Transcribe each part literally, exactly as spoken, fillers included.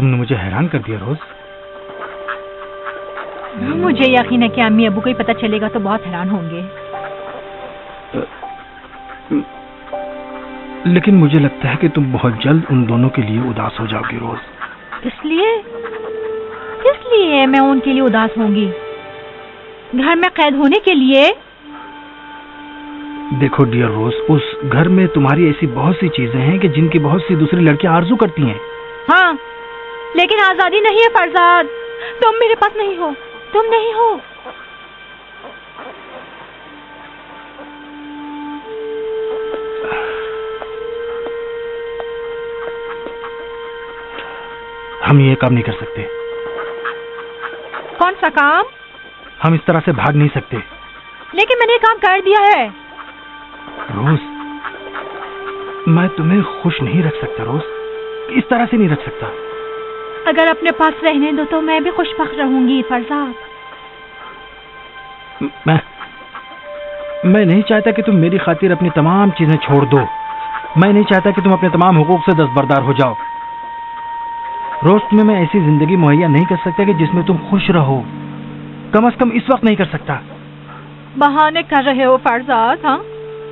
तुमने मुझे हैरान कर दिया रोज। मुझे यकीन है कि अम्मी अबू को ही पता चलेगा तो बहुत हैरान होंगे। लेकिन मुझे लगता है कि तुम बहुत जल्द उन दोनों के लिए उदास हो जाओगी रोज। इसलिए इसलिए मैं उनके लिए उदास होंगी? घर में कैद होने के लिए? देखो डियर रोज, उस घर में तुम्हारी ऐसी बहुत सी चीजें हैं कि जिनकी बहुत सी दूसरी लड़कियां आरजू करती हैं। हाँ, लेकिन आजादी नहीं है फरजाद। तुम मेरे पास नहीं हो, तुम नहीं हो। हम ये काम नहीं कर सकते। कौन सा काम? हम इस तरह से भाग नहीं सकते। लेकिन मैंने ये काम कर दिया है। रोज, मैं तुम्हें खुश नहीं रख सकता रोज, इस तरह से नहीं रख सकता। अगर अपने पास रहने दो तो मैं भी खुशबख्त रहूंगी फरजाद। मैं मैं नहीं चाहता कि तुम मेरी खातिर अपनी तमाम चीजें छोड़ दो। मैं नहीं चाहता कि तुम अपने तमाम हुकूक से दस्तबरदार हो जाओ। रोज, तुम्हें मैं ऐसी जिंदगी मुहैया नहीं कर सकता कि जिसमें तुम खुश रहो। कम से कम इस वक्त नहीं कर सकता। बहाने कर रहे हो फरजाद। हाँ,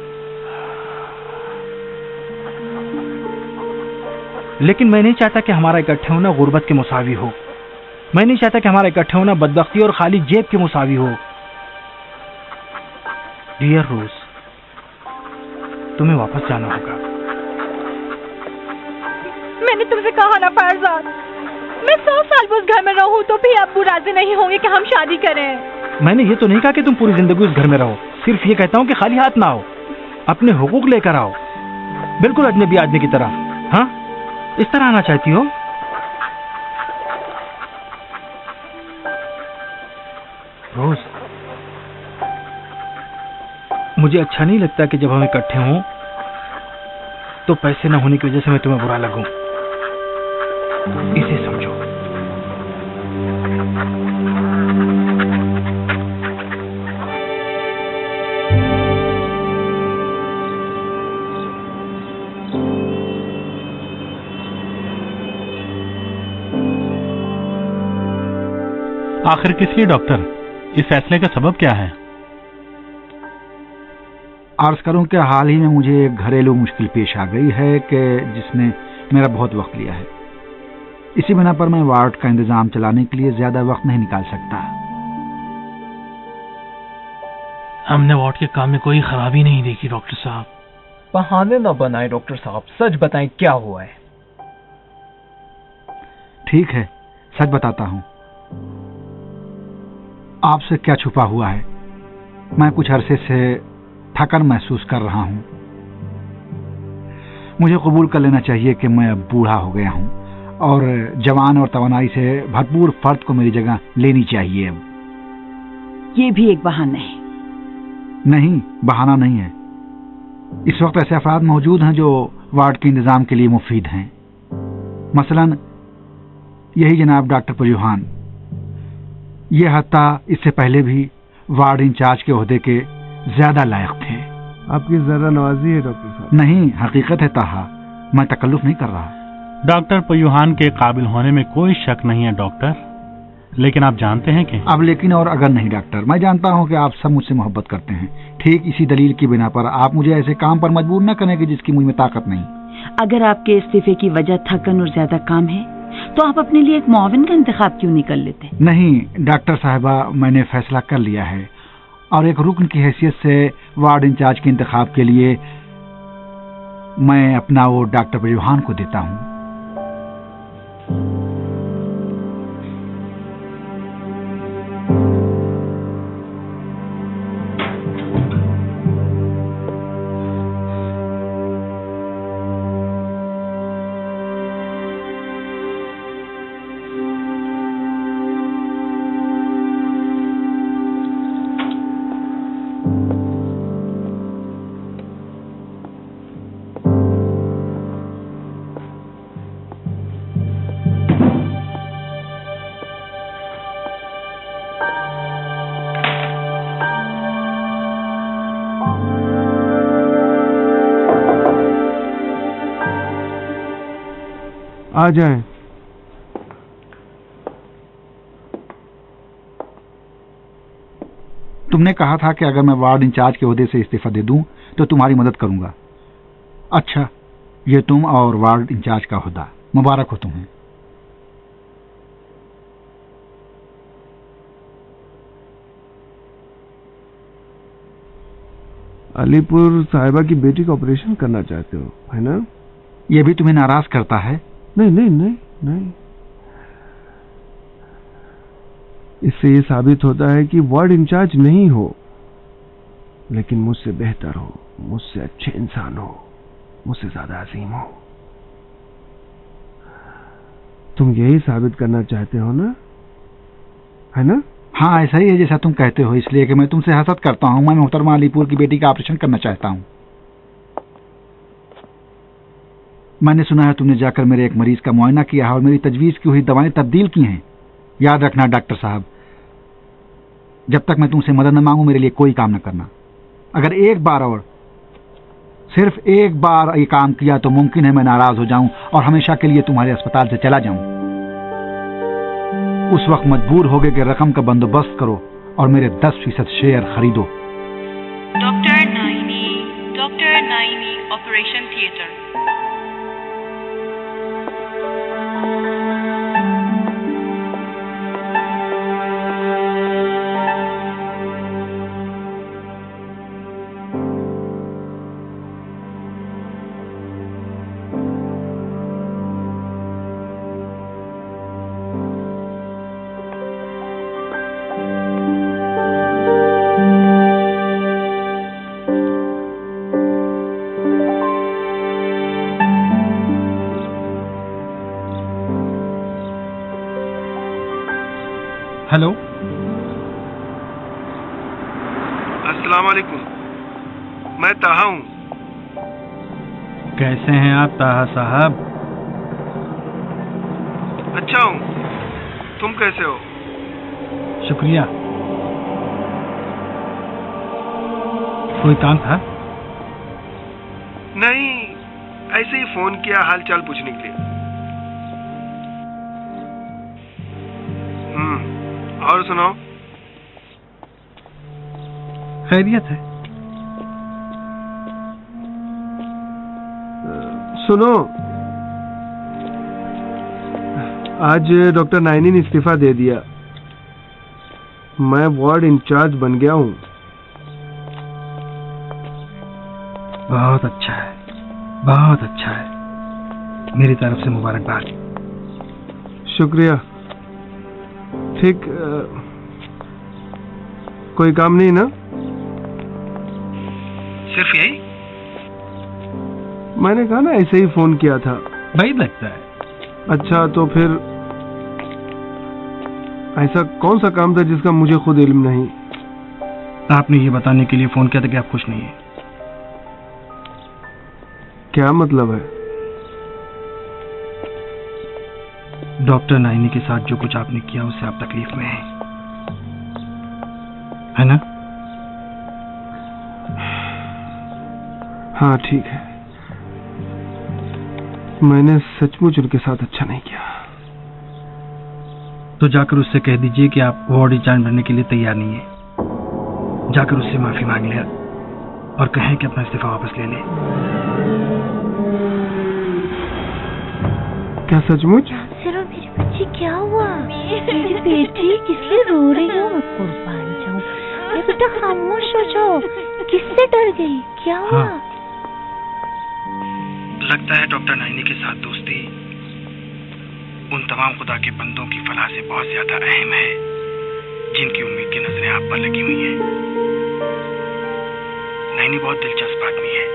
लेकिन मैं नहीं चाहता कि हमारा इकट्ठे होना गुर्बत के मुसावी हो। मैं नहीं चाहता कि हमारा इकट्ठे होना बदबख्ती और खाली जेब के मुसावी हो। डियर रोज, तुम्हें वापस जाना होगा। मैंने तुमसे कहा ना फरजाद, मैं सौ साल उस घर में रहूं तो भी अब्बू राजी नहीं होंगे कि हम शादी करें। मैंने ये तो नहीं कहा कि तुम पूरी जिंदगी उस घर में रहो। सिर्फ ये कहता हूँ कि खाली हाथ ना आओ, अपने हुकूक लेकर आओ, बिल्कुल अजनबी आदमी की तरह। हाँ, इस तरह आना चाहती हो? रोज, मुझे अच्छा नहीं लगता कि जब हम इकट्ठे हों तो पैसे न होने की वजह से मैं तुम्हें बुरा लगूं। इसे समझो। आखिर किस लिए डॉक्टर? इस फैसले का सबब क्या है? अर्ज करूं कि हाल ही में मुझे एक घरेलू मुश्किल पेश आ गई है कि जिसने मेरा बहुत वक्त लिया है। इसी बिना पर मैं वार्ड का इंतजाम चलाने के लिए ज्यादा वक्त नहीं निकाल सकता। हमने वार्ड के काम में कोई खराबी नहीं देखी डॉक्टर साहब। बहाने न बनाए डॉक्टर साहब, सच बताएं क्या हुआ है। ठीक है, सच बताता हूं। आपसे क्या छुपा हुआ है? मैं कुछ अरसे से थकन महसूस कर रहा हूं। मुझे कबूल कर लेना चाहिए कि मैं अब बूढ़ा हो गया हूं और जवान और तवानाई से भरपूर फर्द को मेरी जगह लेनी चाहिए। अब ये भी एक बहाना है। नहीं, बहाना नहीं है। इस वक्त ऐसे अफराद मौजूद हैं जो वार्ड के इंतजाम के लिए मुफीद हैं। मसलन यही जनाब डॉक्टर पजूहान। ये हत्ता इससे पहले भी वार्ड इंचार्ज के ओहदे के ज्यादा लायक थे। आपकी जरा नवाजी है डॉक्टर साहब। नहीं, हकीकत है ताहा, मैं तकल्लुफ नहीं कर रहा। डॉक्टर पयूहान के काबिल होने में कोई शक नहीं है डॉक्टर, लेकिन आप जानते हैं कि अब लेकिन और अगर नहीं डॉक्टर, मैं जानता हूं कि आप सब मुझसे मोहब्बत करते हैं। ठीक इसी दलील की बिना पर आप मुझे ऐसे काम पर मजबूर न करें कि जिसकी मुझ में ताकत नहीं। अगर आपके इस्तीफे की वजह थकन और ज्यादा काम है तो आप अपने लिए एक मुआविन का इंतखाब क्यों नहीं कर लेते? नहीं डॉक्टर साहिबा, मैंने फैसला कर लिया है और एक रुकन की हैसियत से वार्ड इंचार्ज के इंतखाब के लिए मैं अपना वो डॉक्टर पजूहान को देता हूं। आ जाएं। तुमने कहा था कि अगर मैं वार्ड इंचार्ज के ओहदे से इस्तीफा दे दूं तो तुम्हारी मदद करूंगा। अच्छा, ये तुम और वार्ड इंचार्ज का ओहदा, मुबारक हो तुम्हें। अलीपुर साहिबा की बेटी का ऑपरेशन करना चाहते हो, है ना? यह भी तुम्हें नाराज करता है? नहीं नहीं नहीं नहीं, इससे ये साबित होता है कि वार्ड इंचार्ज नहीं हो, लेकिन मुझसे बेहतर हो, मुझसे अच्छे इंसान हो, मुझसे ज्यादा अजीम हो। तुम यही साबित करना चाहते हो ना, है ना? हाँ, ऐसा ही है जैसा तुम कहते हो, इसलिए कि मैं तुमसे हसद करता हूं। मैं मोहतरमा अलीपुर की बेटी का ऑपरेशन करना चाहता हूं। मैंने सुना है तुमने जाकर मेरे एक मरीज का मुआयना किया है और मेरी तजवीज की हुई दवाएं तब्दील की हैं। याद रखना डॉक्टर साहब, जब तक मैं तुमसे मदद न मांगू मेरे लिए कोई काम न करना। अगर एक बार और, सिर्फ एक बार ये काम किया तो मुमकिन है मैं नाराज हो जाऊं और हमेशा के लिए तुम्हारे अस्पताल से चला जाऊं। उस वक्त मजबूर होगे कि रकम का बंदोबस्त करो और मेरे दस फीसद शेयर खरीदो। Doctor Naini, doctor Naini, operation theatre. Hello, अस्सलाम वालेकुम, मैं ताहा हूँ। कैसे हैं आप ताहा साहब? अच्छा हूँ, तुम कैसे हो? शुक्रिया। कोई काम था? नहीं, ऐसे ही फोन किया हाल चाल पूछने के लिए। हम्म, और सुनाओ। खैरियत है। सुनो, आज डॉक्टर नाइनी ने इस्तीफा दे दिया। मैं वार्ड इंचार्ज बन गया हूँ। बहुत अच्छा है, बहुत अच्छा है। मेरी तरफ से मुबारकबाद। शुक्रिया। ठीक, कोई काम नहीं ना? सिर्फ यही? मैंने कहा ना, ऐसे ही फोन किया था। भाई लगता है। अच्छा, तो फिर ऐसा कौन सा काम था जिसका मुझे खुद इल्म नहीं? आपने ये बताने के लिए फोन किया था कि आप खुश नहीं है। क्या मतलब है? डॉक्टर नाइनी के साथ जो कुछ आपने किया उससे आप तकलीफ में हैं, है ना? हाँ ठीक है, मैंने सचमुच उनके साथ अच्छा नहीं किया। तो जाकर उससे कह दीजिए कि आप वार्ड इंचार्ज बनने के लिए तैयार नहीं है। जाकर उससे माफी मांग लिया और कहें कि अपना इस्तीफा वापस ले ले। क्या सचमुच? सिर्फ मेरी बच्ची, क्या हुआ? मेरी बेटी किस लिए रो रही हो? मैं कुर्बान जाऊं। मेरी बेटा खामोश हो जाओ। किससे डर गई? क्या हुआ? हाँ। लगता है डॉक्टर नाइनी के साथ दोस्ती उन तमाम खुदा के बंदों की फलाह से बहुत ज्यादा अहम है जिनकी उम्मीद की नजरें आप पर लगी हुई हैं। नाइनी बहुत दिलचस्प आदमी है।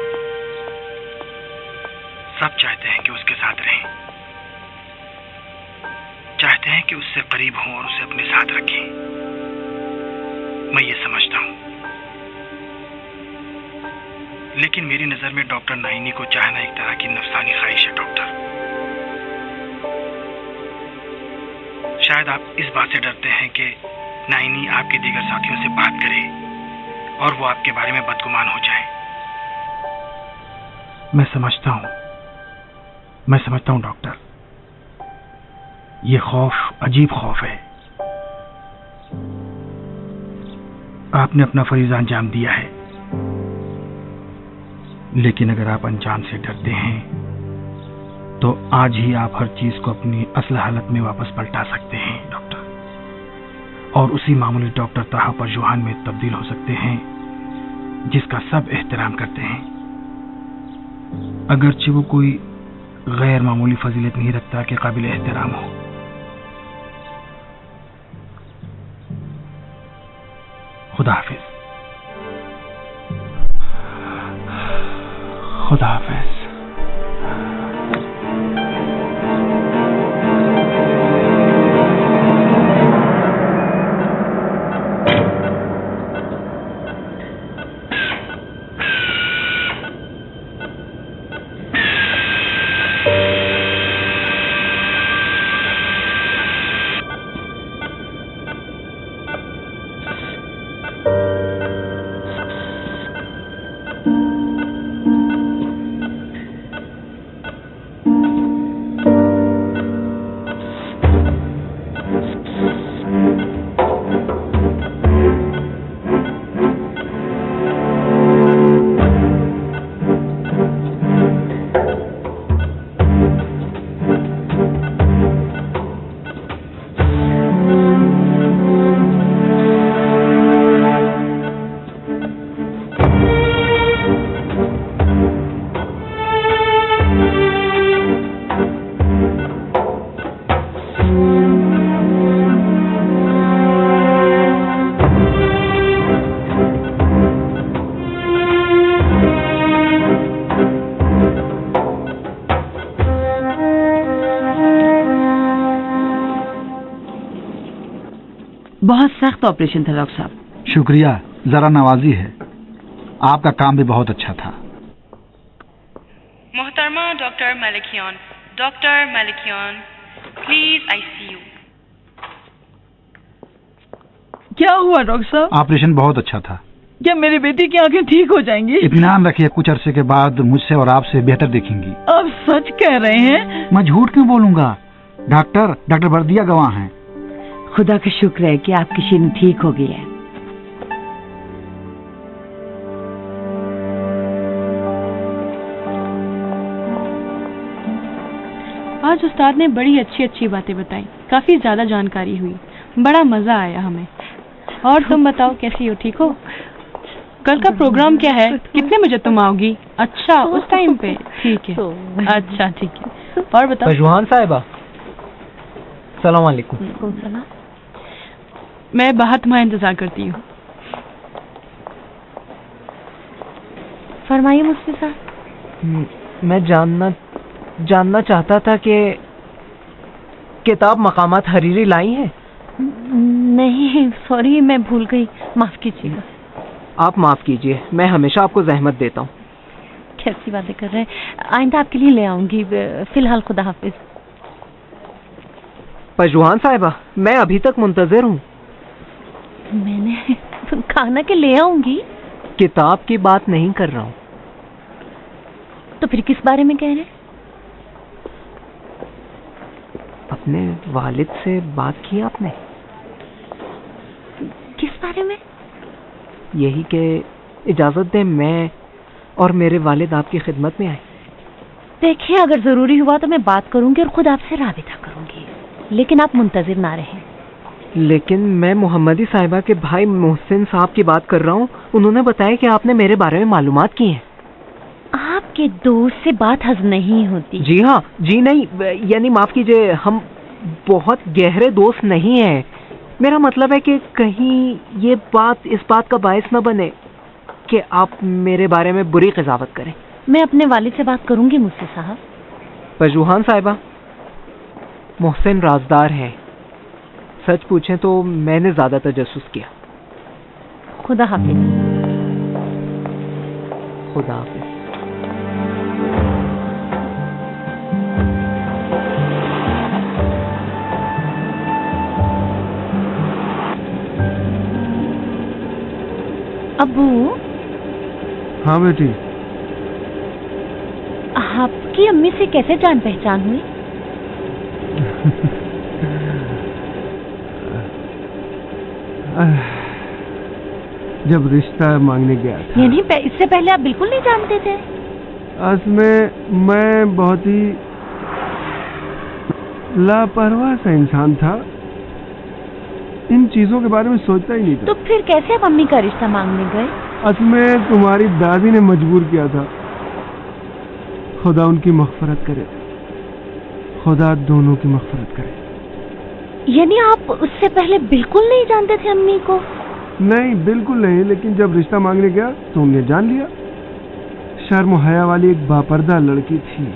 सब चाहते हैं कि उसके साथ रहें, चाहते हैं कि उससे करीब हों और उसे अपने साथ रखें। मैं ये समझता हूं, लेकिन मेरी नजर में डॉक्टर नाइनी को चाहना एक तरह की नफसानी ख्वाहिश है। डॉक्टर, शायद आप इस बात से डरते हैं कि नाइनी आपके दीगर साथियों से बात करे और वो आपके बारे में बदगुमान हो जाए। मैं समझता हूं, मैं समझता हूं डॉक्टर, ये खौफ अजीब खौफ है। आपने अपना फरीज़ा अंजाम दिया है, लेकिन अगर आप अंजाम से डरते हैं तो आज ही आप हर चीज को अपनी असल हालत में वापस पलटा सकते हैं डॉक्टर, और उसी मामूली डॉक्टर ताहा परजुहान में तब्दील हो सकते हैं जिसका सब एहतराम करते हैं, अगरचे वो कोई गैर मामूली फजीलत नहीं रखता कि काबिल एहतराम हो। खुदा हाफिज। खुदा हाफिज। बहुत सख्त ऑपरेशन था डॉक्टर साहब। शुक्रिया, जरा नवाजी है, आपका काम भी बहुत अच्छा था। मोहतरमा doctor Malikian, doctor Malikian, please ICU. क्या हुआ डॉक्टर साहब? ऑपरेशन बहुत अच्छा था। क्या मेरी बेटी की आंखें ठीक हो जाएंगी? इत्मीनान रखिए, कुछ अरसे के बाद मुझसे और आपसे बेहतर देखेंगी। आप सच कह रहे हैं? मैं झूठ क्यों बोलूंगा? डॉक्टर डॉक्टर बर्दिया गवाह हैं। खुदा का शुक्र है कि आपकी शीन ठीक हो गई है। आज उस्ताद ने बड़ी अच्छी अच्छी बातें बताई, काफी ज्यादा जानकारी हुई, बड़ा मजा आया हमें। और तुम बताओ कैसी हो, ठीक हो? कल का प्रोग्राम क्या है? कितने बजे तुम आओगी? अच्छा, उस टाइम पे? ठीक है, अच्छा ठीक है। और बताओ। परजुहान साहिबा, सलाम वालेकुम। मैं बाहर तुम्हारा इंतजार करती हूँ। फरमाइए मुझसे साहब। मैं जानना जानना चाहता था कि किताब मकामात हरीरी लाई है? नहीं, सॉरी, मैं भूल गई, माफ कीजिएगा। आप माफ कीजिए, मैं हमेशा आपको जहमत देता हूँ। कैसी बातें कर रहे हैं, आइंदा आपके लिए ले आऊंगी। फिलहाल खुदा हाफिज। परजुहान साहिबा, मैं अभी तक मुंतजर हूँ। मैंने कहा ना कि ले आऊंगी। किताब की बात नहीं कर रहा हूँ। तो फिर किस बारे में कह रहे हैं? अपने वालिद से बात की आपने? किस बारे में? यही कि इजाजत दें मैं और मेरे वालिद आपकी खिदमत में आए। देखिए, अगर जरूरी हुआ तो मैं बात करूंगी और खुद आपसे राबिता करूंगी, लेकिन आप मुंतजिर ना रहें। लेकिन मैं मोहम्मदी साहिबा के भाई मोहसिन साहब की बात कर रहा हूँ। उन्होंने बताया कि आपने मेरे बारे में मालूमात की हैं। आपके दोस्त से बात हजम नहीं होती। जी हाँ, जी नहीं, यानी माफ कीजिए, हम बहुत गहरे दोस्त नहीं हैं। मेरा मतलब है कि कहीं ये बात इस बात का बायस न बने कि आप मेरे बारे में बुरी क़ज़ावत करें। मैं अपने वालिद से बात करूंगी मुझसे साहब। परजुहान साहिबा, मोहसिन राजदार है। सच पूछें तो मैंने ज्यादा तजस्सुस किया। खुदा हाफिज। खुदा हाफिज। अबू। हाँ बेटी। आपकी अम्मी से कैसे जान पहचान हुई? जब रिश्ता मांगने गया था। यानी इससे पहले आप बिल्कुल नहीं जानते थे? असल में मैं बहुत ही लापरवाह सा इंसान था, इन चीजों के बारे में सोचता ही नहीं था। तो फिर कैसे आप अम्मी का रिश्ता मांगने गए? असल में तुम्हारी दादी ने मजबूर किया था। खुदा उनकी मग़फ़िरत करे, खुदा दोनों की मग़फ़िरत करे। यानी आप उससे पहले बिल्कुल नहीं जानते थे अम्मी को? नहीं, बिल्कुल नहीं, लेकिन जब रिश्ता मांगने गया तो उन्हें जान लिया। शर्म हया वाली एक बापर्दा लड़की थी।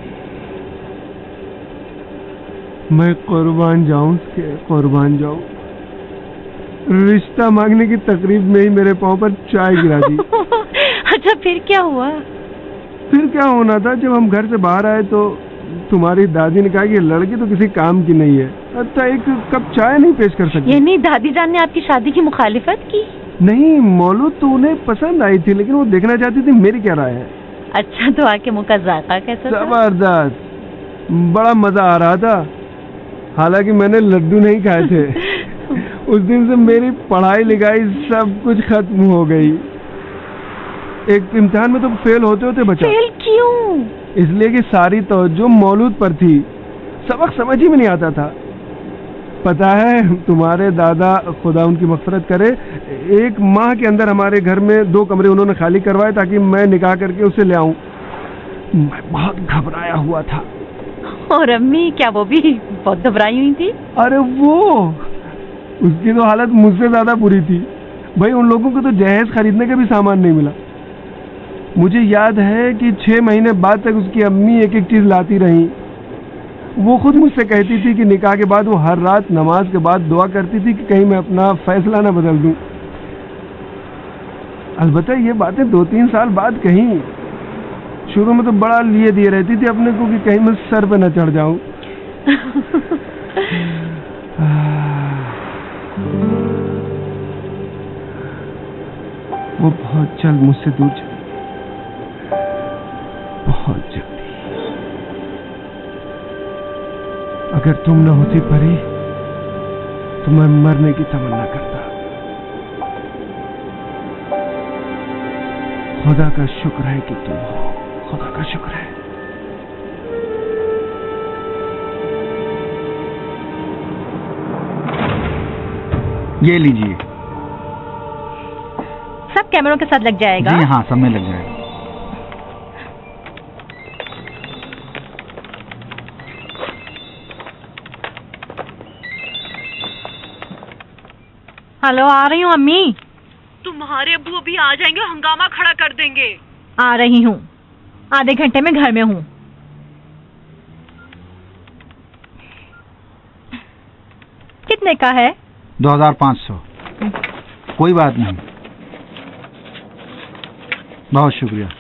मैं कुर्बान जाऊं उसके, कुर्बान जाऊं। रिश्ता मांगने की तकरीब में ही मेरे पांव पर चाय गिरा दी। अच्छा, फिर क्या हुआ? फिर क्या होना था, जब हम घर से बाहर आए तो तुम्हारी दादी ने कहा कि ये लड़की तो किसी काम की नहीं है, अच्छा एक कप चाय नहीं पेश कर सकती। यानी दादी जान ने आपकी शादी की मुखालिफत की? नहीं, मौलूद तो उन्हें पसंद आई थी, लेकिन वो देखना चाहती थी मेरी क्या राय है। अच्छा, तो आके मुँह का जायका कैसा था? जबरदस्त, बड़ा मजा आ रहा था। हालांकि मैंने लड्डू नहीं खाए थे। उस दिन से मेरी पढ़ाई लिखाई सब कुछ खत्म हो गई। एक इम्तिहान में तो फेल होते होते बचा। फेल क्यों? इसलिए कि सारी तवज्जो मौलूद पर थी, सबक समझ ही में नहीं आता था। पता है, तुम्हारे दादा खुदा उनकी मग़फ़िरत करे, एक माह के अंदर हमारे घर में दो कमरे उन्होंने खाली करवाए ताकि मैं निकाह करके उसे ले आऊं। मैं बहुत घबराया हुआ था। और अम्मी, क्या वो भी बहुत घबराई हुई थी? अरे वो, उसकी तो हालत मुझसे ज्यादा बुरी थी। भाई, उन लोगों को तो जहेज खरीदने का भी सामान नहीं मिला। मुझे याद है कि छह महीने बाद तक उसकी अम्मी एक एक चीज लाती रही। वो खुद मुझसे कहती थी कि निकाह के बाद वो हर रात नमाज के बाद दुआ करती थी कि कहीं मैं अपना फैसला ना बदल दूं। अलबत्ता ये बातें दो तीन साल बाद कहीं। शुरू में तो बड़ा लिए दिए रहती थी अपने को कि कहीं मैं सर पे न चढ़ जाऊं। वो बहुत जल्द मुझसे दूर चली, बहुत जल्दी। अगर तुम न होती परी तो मैं मरने की तमन्ना करता। खुदा का शुक्र है कि तुम हो, खुदा का शुक्र है। ये लीजिए। सब कैमरों के साथ लग जाएगा? जी हाँ, सब में लग जाएगा। हेलो, आ रही हूँ अम्मी। तुम्हारे अब्बू अभी आ जाएंगे, हंगामा खड़ा कर देंगे। आ रही हूँ, आधे घंटे में घर में हूँ। कितने का है? दो हजार पाँच सौ। कोई बात नहीं, बहुत शुक्रिया।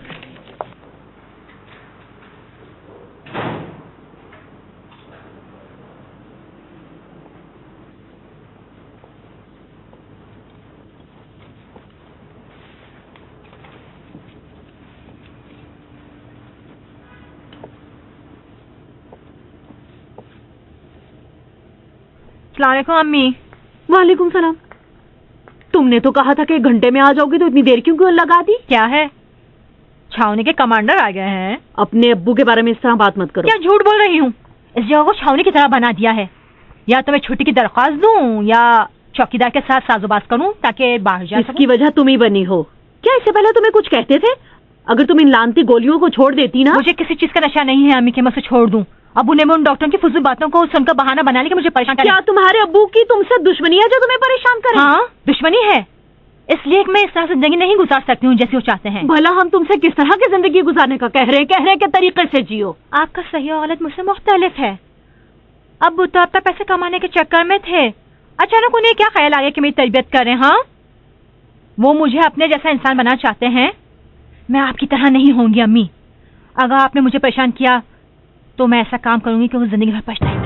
अस्सलामुअलैकुम अम्मी। वालेकुम सलाम। तुमने तो कहा था कि घंटे में आ जाओगी, तो इतनी देर क्यों क्यों लगा दी? क्या है, छावनी के कमांडर आ गए हैं? अपने अब्बू के बारे में इस तरह बात मत करो। क्या झूठ बोल रही हूँ? इस जगह को छावनी की तरह बना दिया है। या तो मैं छुट्टी की दरख्वास्त दूं या चौकीदार के साथ साजोबाज करूं ताकि बाहर जा सकूं। इसकी वजह तुम ही बनी हो। क्या इससे पहले तुम्हें कुछ कहते थे? अगर तुम इन लानती गोलियों को छोड़ देती ना। मुझे किसी चीज का नशा नहीं है अम्मी कि मैं उसे छोड़ दूं। अबू ने उन डॉक्टरों की फुजूल बातों को सुनकर बहाना बना लिया कि मुझे परेशान करे। क्या तुम्हारे अब्बू की तुमसे दुश्मनी है जो तुम्हें परेशान करे? हाँ, दुश्मनी है, इसलिए मैं इस तरह जिंदगी नहीं गुजार सकती हूँ जैसे वो चाहते हैं। भला हम तुमसे किस तरह की जिंदगी गुजारने का कह रहे हैं? कह रहे हैं कि तरीके से जियो। आपका सही और गलत मुझसे मुख्तलिफ है। अब्बू तो आपका पैसे कमाने के चक्कर में थे, अचानक उन्हें क्या ख्याल आ गया कि मेरी तरबियत करें? हाँ, वो मुझे अपने जैसा इंसान बनाना चाहते हैं। मैं आपकी तरह नहीं होंगी अम्मी। अगर आपने मुझे परेशान किया तो मैं ऐसा काम करूंगी कि वो जिंदगी भर पछताएंगे।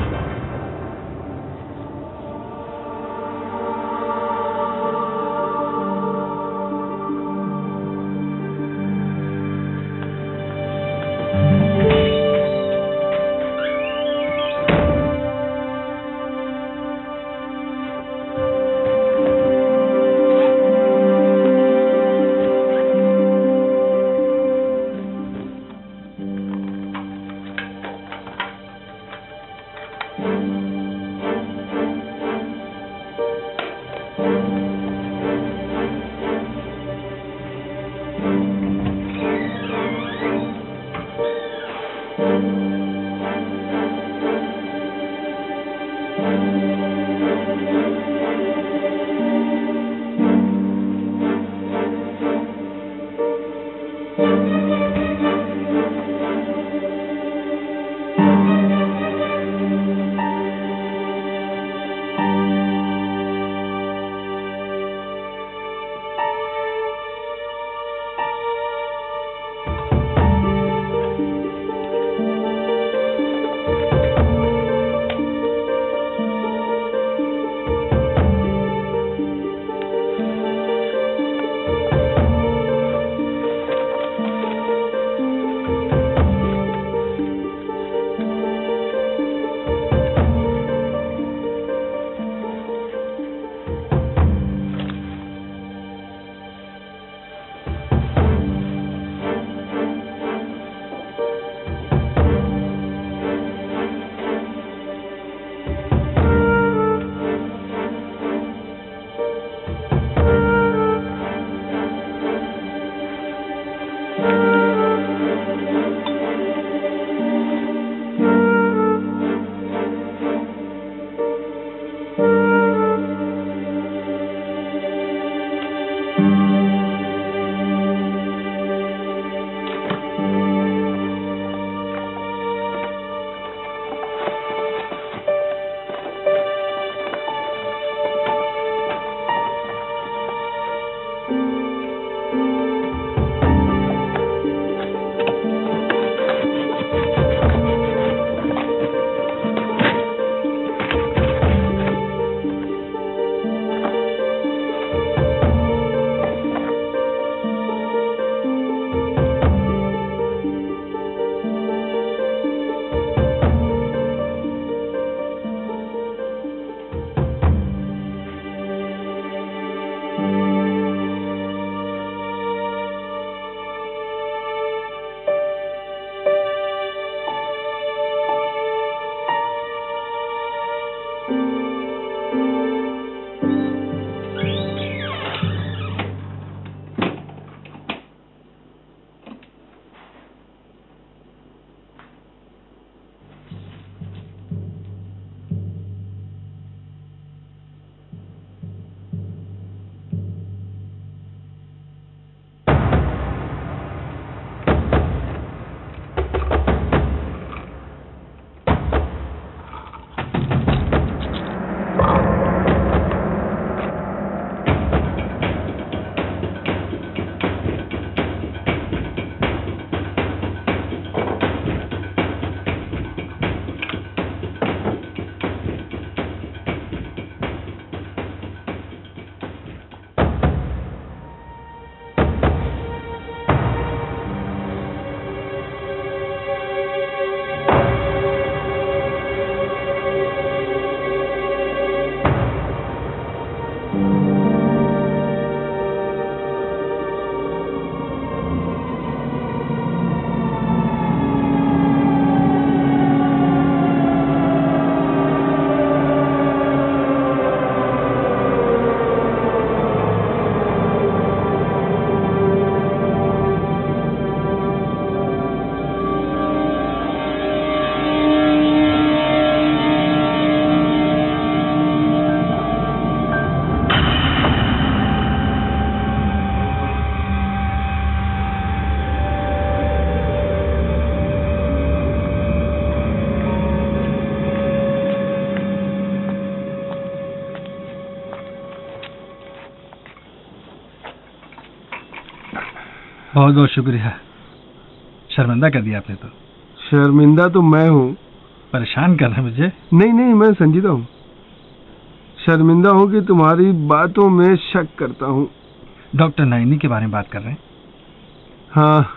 बहुत बहुत शुक्रिया। शर्मिंदा कर दिया आपने तो। शर्मिंदा तो मैं हूँ। परेशान कर रहे मुझे? नहीं नहीं, मैं संजीदा हूँ। शर्मिंदा हूँ कि तुम्हारी बातों में शक करता हूँ। डॉक्टर नयनी के बारे में बात कर रहे हैं? हाँ,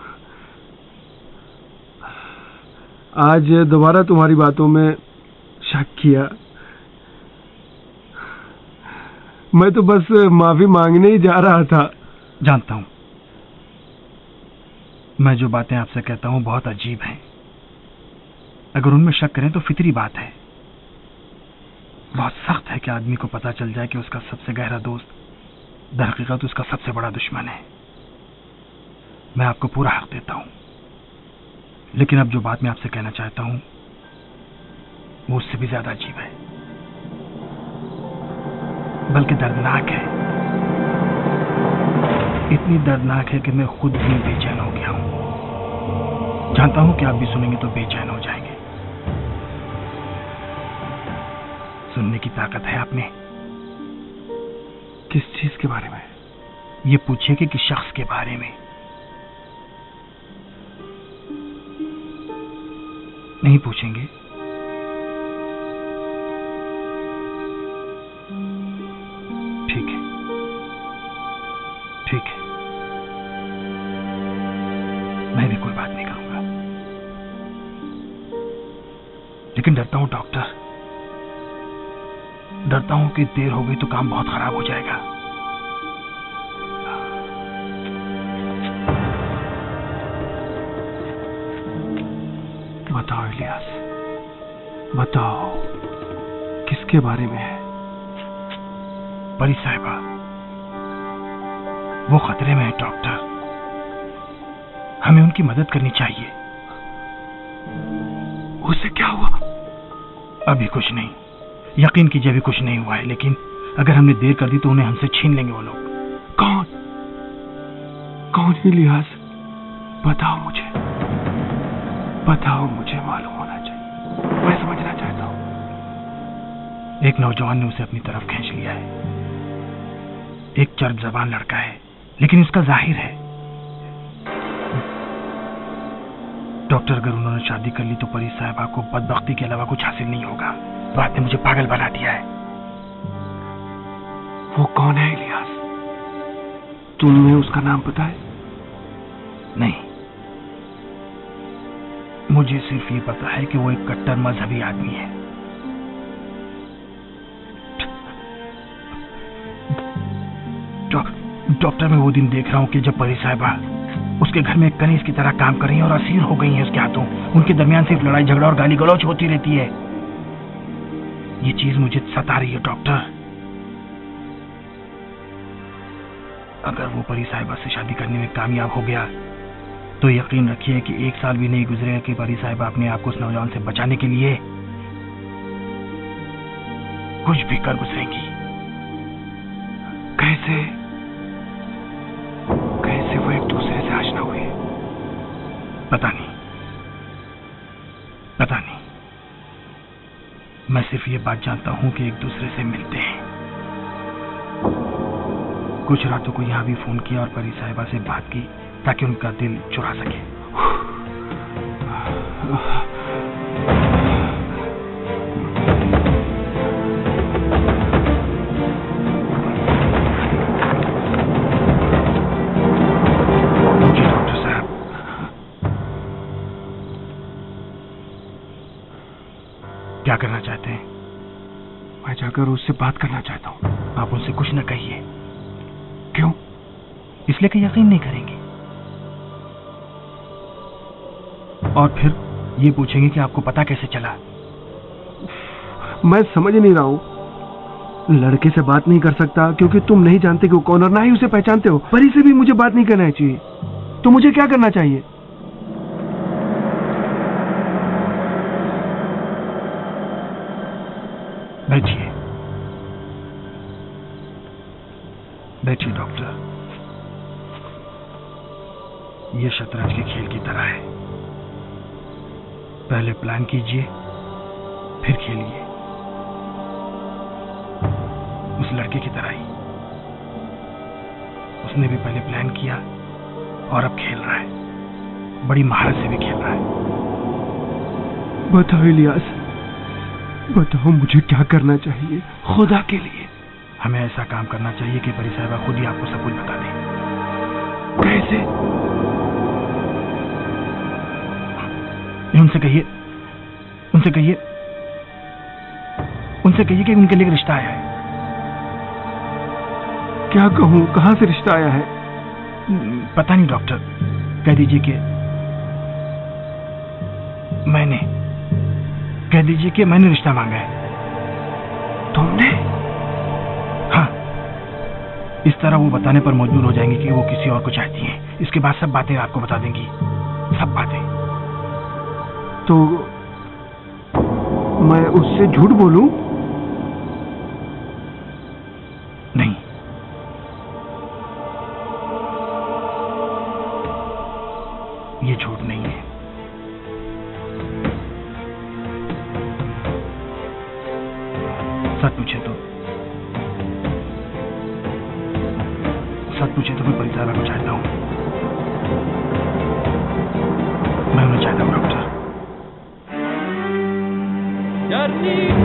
आज दोबारा तुम्हारी बातों में शक किया। मैं तो बस माफी मांगने ही जा रहा था। जानता हूँ, मैं जो बातें आपसे कहता हूँ बहुत अजीब हैं। अगर उनमें शक करें तो फितरी बात है। बहुत सख्त है कि आदमी को पता चल जाए कि उसका सबसे गहरा दोस्त दरहकीकत उसका सबसे बड़ा दुश्मन है। मैं आपको पूरा हक देता हूँ, लेकिन अब जो बात मैं आपसे कहना चाहता हूँ वो उससे भी ज्यादा अजीब है, बल्कि दर्दनाक है। इतनी दर्दनाक है कि मैं खुद भी बेचैन हो गया हूं। जानता हूं कि आप भी सुनेंगे तो बेचैन हो जाएंगे। सुनने की ताकत है आप में? किस चीज के बारे में? ये पूछिए कि किस शख्स के बारे में। नहीं पूछेंगे? ठीक है, ठीक है, मैं भी कोई बात नहीं करूंगा। लेकिन डरता हूं डॉक्टर, डरता हूं कि देर हो गई तो काम बहुत खराब हो जाएगा। बताओ इलियास, बताओ किसके बारे में है? परी साहिबा, वो खतरे में है डॉक्टर। हमें उनकी मदद करनी चाहिए। उससे क्या हुआ? अभी कुछ नहीं, यकीन कीजिए अभी कुछ नहीं हुआ है, लेकिन अगर हमने देर कर दी तो उन्हें हमसे छीन लेंगे वो लोग। कौन कौन इलियास? बताओ मुझे, बताओ, मुझे मालूम होना चाहिए। मैं समझना चाहता हूं। एक नौजवान ने उसे अपनी तरफ खींच लिया है। एक चर्ब जबान लड़का है, लेकिन उसका जाहिर है। डॉक्टर, अगर उन्होंने शादी कर ली तो परी साहिबा को बदबख्ती के अलावा कुछ हासिल नहीं होगा। बात ने मुझे पागल बना दिया है। वो कौन है इलियास? तुम्हें उसका नाम पता है? नहीं, मुझे सिर्फ ये पता है कि वो एक कट्टर मजहबी आदमी है। डॉक्टर, मैं वो दिन देख रहा हूं कि जब परी साहिबा उसके घर में कनीज की तरह काम कर रही हैं और असीर हो गई हैं उसके हाथों। उनके दरमियान सिर्फ लड़ाई झगड़ा और गाली गलौज होती रहती है। ये चीज मुझे सता रही है डॉक्टर। अगर वो परी साहिबा से शादी करने में कामयाब हो गया तो यकीन रखिए कि एक साल भी नहीं गुजरेगा कि परी साहिबा अपने आप को उस नौजवान से बचाने के लिए कुछ भी कर गुजरेंगी। कैसे कैसे वो एक दूसरे से आशना हुए? पता नहीं, पता नहीं। मैं सिर्फ ये बात जानता हूं कि एक दूसरे से मिलते हैं। कुछ रातों को यहां भी फोन किया और परी साहिबा से बात की ताकि उनका दिल चुरा सके। क्या करना चाहते हैं? मैं जाकर उससे बात करना चाहता हूँ। आप उनसे कुछ न कहिए। क्यों? इसलिए कि यकीन नहीं करेंगे और फिर ये पूछेंगे कि आपको पता कैसे चला। मैं समझ नहीं रहा हूँ। लड़के से बात नहीं कर सकता क्योंकि तुम नहीं जानते कि वो कौन और ना ही उसे पहचानते हो। परी से भी मुझे बात नहीं करना चाहिए, तो मुझे क्या करना चाहिए? बैठिए बैठिए डॉक्टर। ये शतरंज के खेल की तरह है, पहले प्लान कीजिए फिर खेलिए, उस लड़के की तरह ही। उसने भी पहले प्लान किया और अब खेल रहा है, बड़ी महारत से भी खेल रहा है। बताओ इलियास, बताओ मुझे क्या करना चाहिए खुदा के लिए। हमें ऐसा काम करना चाहिए कि परी साहिबा खुद ही आपको सब कुछ बता दें। कैसे? उनसे कहिए उनसे कहिए उनसे कहिए कि उनके लिए एक रिश्ता आया है। क्या कहूं? कहां से रिश्ता आया है? पता नहीं डॉक्टर, कह दीजिए कि मैंने कह दीजिए कि मैंने रिश्ता मांगा है। तुमने? हाँ, इस तरह वो बताने पर मजबूर हो जाएंगी कि वो किसी और को चाहती हैं। इसके बाद सब बातें आपको बता देंगी, सब बातें। तो मैं उससे झूठ बोलूं? नहीं, ये झूठ नहीं है। सच पूछे तो सच पूछे तो मैं परी साहिबा को चाहता हूं। मैं उन्हें चाहता हूं डॉक्टर।